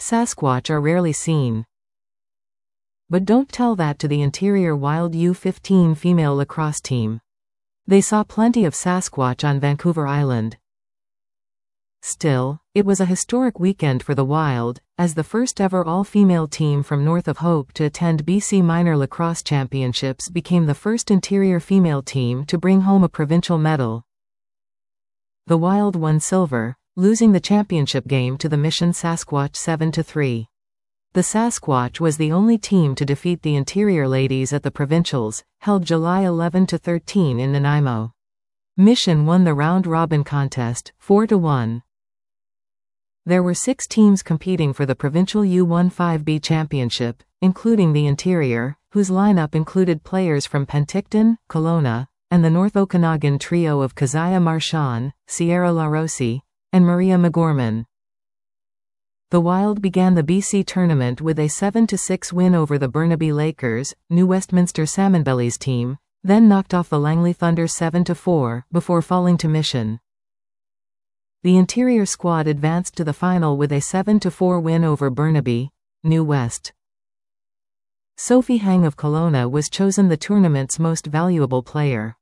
Sasquatch are rarely seen. But don't tell that to the Interior Wild U15 female lacrosse team. They saw plenty of Sasquatch on Vancouver Island. Still, it was a historic weekend for the Wild, as the first ever all-female team from North of Hope to attend BC Minor Lacrosse Championships became the first Interior female team to bring home a provincial medal. The Wild won silver, losing the championship game to the Mission Sasquatch 7-3. The Sasquatch was the only team to defeat the Interior ladies at the Provincials, held July 11-13 in Nanaimo. Mission won the round-robin contest, 4-1. There were 6 teams competing for the Provincial U15B Championship, including the Interior, whose lineup included players from Penticton, Kelowna, and the North Okanagan trio of Keziah Marchand, Sierra LaRossi, and Maria McGorman. The Wild began the BC tournament with a 7-6 win over the Burnaby Lakers, New Westminster Salmonbellies team, then knocked off the Langley Thunder 7-4, before falling to Mission. The Interior squad advanced to the final with a 7-4 win over Burnaby, New West. Sophie Hang of Kelowna was chosen the tournament's most valuable player.